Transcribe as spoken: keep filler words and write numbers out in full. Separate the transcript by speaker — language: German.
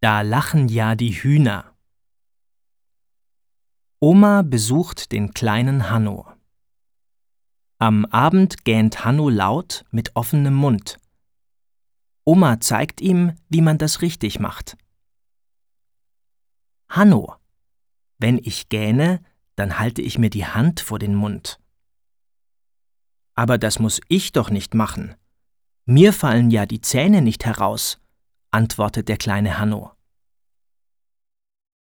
Speaker 1: Da lachen ja die Hühner. Oma besucht den kleinen Hanno. Am Abend gähnt Hanno laut mit offenem Mund. Oma zeigt ihm, wie man das richtig macht. Hanno, wenn ich gähne, dann halte ich mir die Hand vor den Mund. Aber das muss ich doch nicht machen. Mir fallen ja die Zähne nicht heraus, antwortet der kleine Hanno.